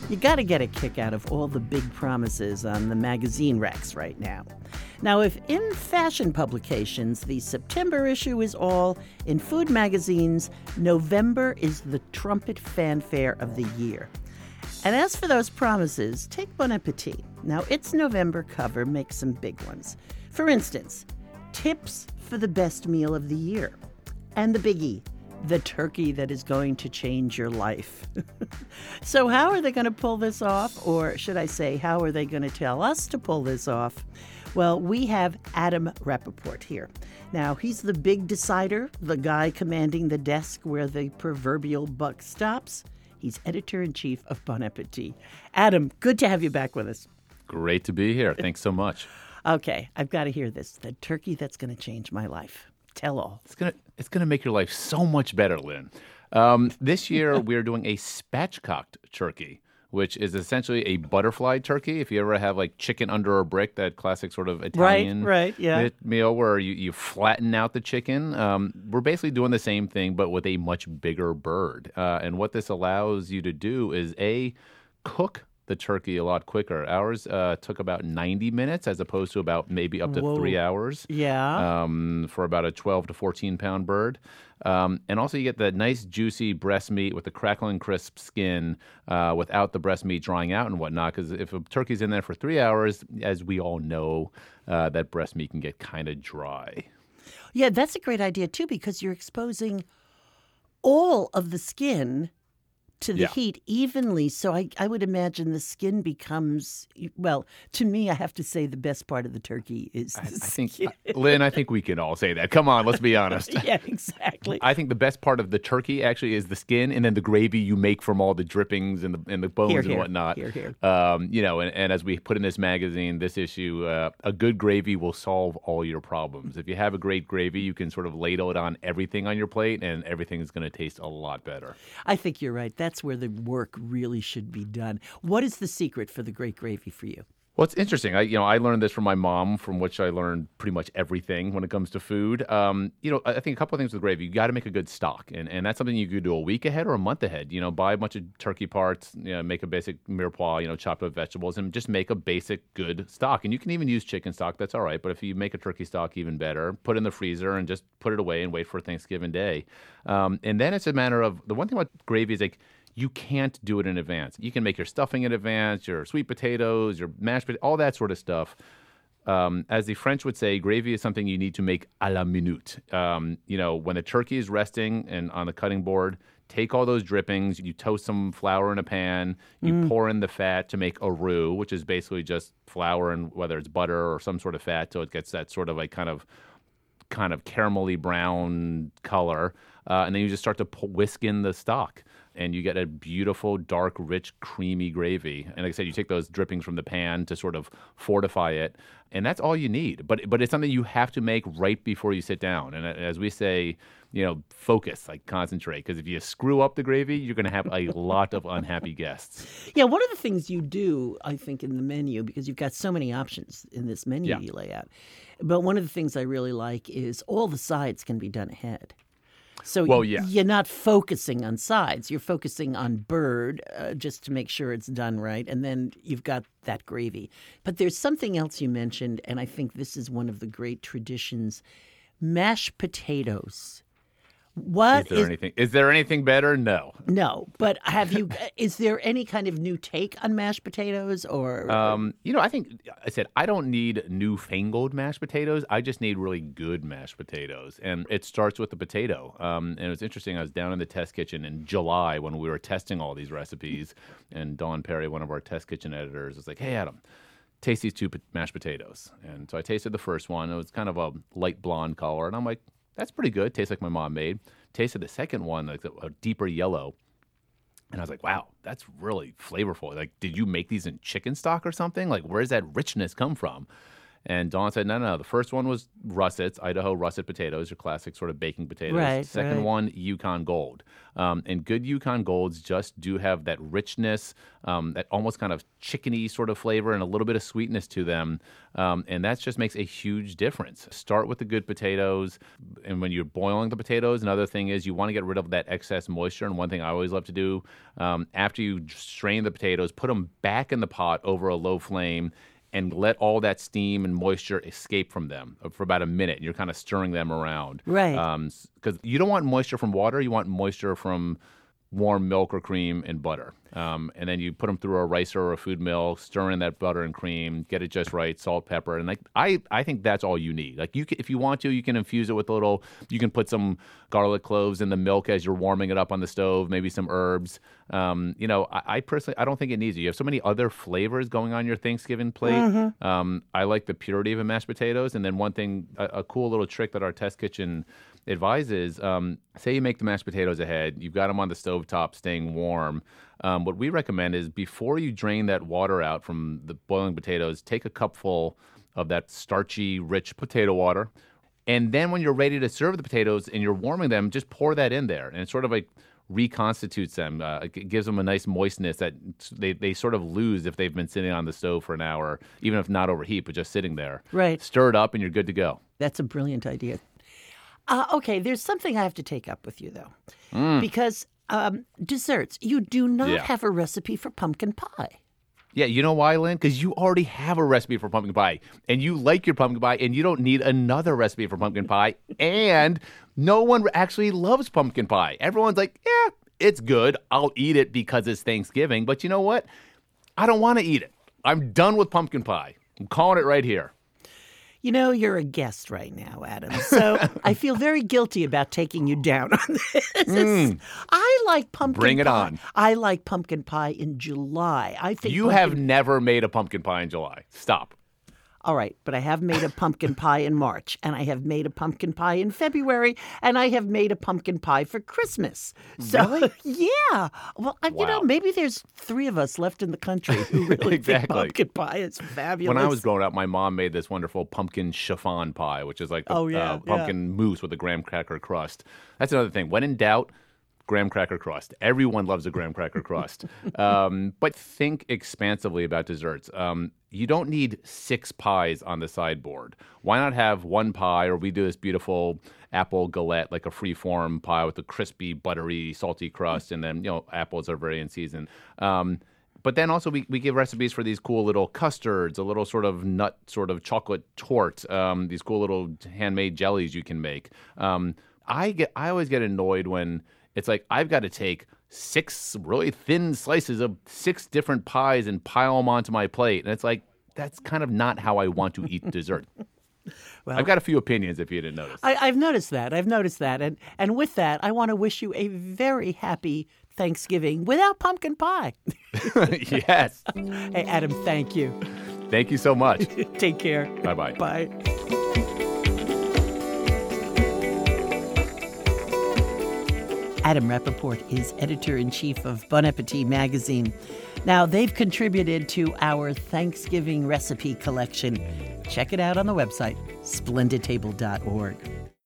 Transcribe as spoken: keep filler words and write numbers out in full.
You got to get a kick out of all the big promises on the magazine racks right now. Now, if in fashion publications the September issue is all, in food magazines, November is the trumpet fanfare of the year. And as for those promises, take Bon Appetit. Now, its November cover makes some big ones. For instance, tips for the best meal of the year. And the biggie, the turkey that is going to change your life. So how are they going to pull this off? Or should I say, how are they going to tell us to pull this off? Well, we have Adam Rappaport here. Now, he's the big decider, the guy commanding the desk where the proverbial buck stops. He's editor-in-chief of Bon Appetit. Adam, good to have you back with us. Great to be here. Thanks so much. Okay, I've got to hear this. The turkey that's going to change my life. Tell all. It's gonna it's gonna make your life so much better, Lynn. Um, this year we're doing a spatchcocked turkey, which is essentially a butterfly turkey. If you ever have like chicken under a brick, that classic sort of Italian right, right, yeah. meal where you, you flatten out the chicken. Um, we're basically doing the same thing, but with a much bigger bird. Uh, and what this allows you to do is a cook the turkey a lot quicker. Ours uh, took about ninety minutes as opposed to about maybe up to Whoa. three hours. Yeah. Um, for about a twelve to fourteen pound bird. Um, and also you get that nice juicy breast meat with the crackling crisp skin uh, without the breast meat drying out and whatnot. Because if a turkey's in there for three hours, as we all know, uh, that breast meat can get kind of dry. Yeah, that's a great idea, too, because you're exposing all of the skin to the Yeah. heat evenly. So I, I would imagine the skin becomes, well, to me, I have to say the best part of the turkey is the I, I skin. think, Lynn, I think we can all say that. Come on, let's be honest. Yeah, exactly. I think the best part of the turkey actually is the skin, and then the gravy you make from all the drippings and the and the bones Here, and here. whatnot. Here, here. Um, you know, and, and as we put in this magazine, this issue, uh, a good gravy will solve all your problems. If you have a great gravy, you can sort of ladle it on everything on your plate, and everything is going to taste a lot better. I think you're right. That's where the work really should be done. What is the secret for the great gravy for you? Well, it's interesting. I, you know, I learned this from my mom, from which I learned pretty much everything when it comes to food. Um, you know, I think a couple of things with gravy. You got to make a good stock, and and that's something you could do a week ahead or a month ahead. You know, buy a bunch of turkey parts, you know, make a basic mirepoix, you know, chop up vegetables, and just make a basic good stock. And you can even use chicken stock. That's all right. But if you make a turkey stock, even better. Put it in the freezer and just put it away and wait for Thanksgiving Day. Um, and then it's a matter of the one thing about gravy is like, you can't do it in advance. You can make your stuffing in advance, your sweet potatoes, your mashed potatoes, all that sort of stuff. Um, as the French would say, gravy is something you need to make à la minute. Um, you know, when the turkey is resting and on the cutting board, take all those drippings, you toast some flour in a pan, you mm. pour in the fat to make a roux, which is basically just flour and whether it's butter or some sort of fat, so it gets that sort of like kind of kind of caramelly brown color. Uh, and then you just start to pull, whisk in the stock, and you get a beautiful, dark, rich, creamy gravy. And like I said, you take those drippings from the pan to sort of fortify it, and that's all you need. But but it's something you have to make right before you sit down. And as we say, you know, focus, like concentrate, because if you screw up the gravy, you're going to have a lot of unhappy guests. Yeah, one of the things you do, I think, in the menu, because you've got so many options in this menu Yeah. you lay out, but one of the things I really like is all the sides can be done ahead. So Well, yeah. you're not focusing on sides. You're focusing on bird uh, just to make sure it's done right. And then you've got that gravy. But there's something else you mentioned, and I think this is one of the great traditions, mashed potatoes. What Is there is, anything? Is there anything better? No. no, but have you? Is there any kind of new take on mashed potatoes, or? Um, you know, I think I said I don't need newfangled mashed potatoes. I just need really good mashed potatoes, and it starts with the potato. Um, and it was interesting. I was down in the test kitchen in July when we were testing all these recipes, and Dawn Perry, one of our test kitchen editors, was like, "Hey, Adam, taste these two p- mashed potatoes." And so I tasted the first one. It was kind of a light blonde color, and I'm like, that's pretty good. Tastes like my mom made. Tasted the second one, like a deeper yellow. And I was like, wow, that's really flavorful. Like, did you make these in chicken stock or something? Like, where's that richness come from? And Dawn said, no, no, no. The first one was russets, Idaho russet potatoes, your classic sort of baking potatoes. Right, Second right. one, Yukon Gold. Um, and good Yukon Golds just do have that richness, um, that almost kind of chickeny sort of flavor and a little bit of sweetness to them. Um, and that just makes a huge difference. Start with the good potatoes. And when you're boiling the potatoes, another thing is you want to get rid of that excess moisture. And one thing I always love to do, um, after you strain the potatoes, put them back in the pot over a low flame and let all that steam and moisture escape from them for about a minute. And you're kind of stirring them around. Right. Because you don't want moisture from water. You want moisture from warm milk or cream and butter. Um, and then you put them through a ricer or a food mill, stir in that butter and cream, get it just right, salt, pepper. And like I, I think that's all you need. Like you can, if you want to, you can infuse it with a little, you can put some garlic cloves in the milk as you're warming it up on the stove, maybe some herbs. Um, you know, I, I personally, I don't think it needs it. You have so many other flavors going on your Thanksgiving plate. Mm-hmm. Um, I like the purity of a mashed potatoes. And then one thing, a, a cool little trick that our test kitchen advises, um, say you make the mashed potatoes ahead, you've got them on the stovetop staying warm. Um, what we recommend is before you drain that water out from the boiling potatoes, take a cupful of that starchy, rich potato water. And then when you're ready to serve the potatoes and you're warming them, just pour that in there. And it sort of like reconstitutes them. Uh, it gives them a nice moistness that they, they sort of lose if they've been sitting on the stove for an hour, even if not overheat, but just sitting there. Right. Stir it up and you're good to go. That's a brilliant idea. Uh, okay, there's something I have to take up with you, though. Mm. Because um, desserts, you do not Yeah. have a recipe for pumpkin pie. Yeah, you know why, Lynn? Because you already have a recipe for pumpkin pie, and you like your pumpkin pie, and you don't need another recipe for pumpkin pie, and no one actually loves pumpkin pie. Everyone's like, yeah, it's good. I'll eat it because it's Thanksgiving, but you know what? I don't want to eat it. I'm done with pumpkin pie. I'm calling it right here. You know, you're a guest right now, Adam, so I feel very guilty about taking you down on this. Mm. I like pumpkin Bring it pie. on. I like pumpkin pie in July. I think You pumpkin... have never made a pumpkin pie in July. Stop. All right, but I have made a pumpkin pie in March, and I have made a pumpkin pie in February, and I have made a pumpkin pie for Christmas. So, Really? yeah. Well, I, you know, Wow. maybe there's three of us left in the country who really think Exactly. pumpkin pie is fabulous. When I was growing up, my mom made this wonderful pumpkin chiffon pie, which is like the Oh, yeah, uh, pumpkin mousse with a graham cracker crust. That's another thing. When in doubt, graham cracker crust. Everyone loves a graham cracker crust. Um, but think expansively about desserts. Um, you don't need six pies on the sideboard. Why not have one pie, or we do this beautiful apple galette, like a free-form pie with a crispy, buttery, salty crust, and then, you know, apples are very in season. Um, But then also we, we give recipes for these cool little custards, a little sort of nut, sort of chocolate torte, um, these cool little handmade jellies you can make. Um, I get I always get annoyed when it's like I've got to take six really thin slices of six different pies and pile them onto my plate. And it's like, that's kind of not how I want to eat dessert. Well, I've got a few opinions if you didn't notice. I, I've noticed that. I've noticed that. And, and with that, I want to wish you a very happy Thanksgiving without pumpkin pie. Yes. Hey, Adam, thank you. Thank you so much. Take care. Bye-bye. Bye. Adam Rappaport is editor-in-chief of Bon Appetit magazine. Now, they've contributed to our Thanksgiving recipe collection. Check it out on the website, splendid table dot org.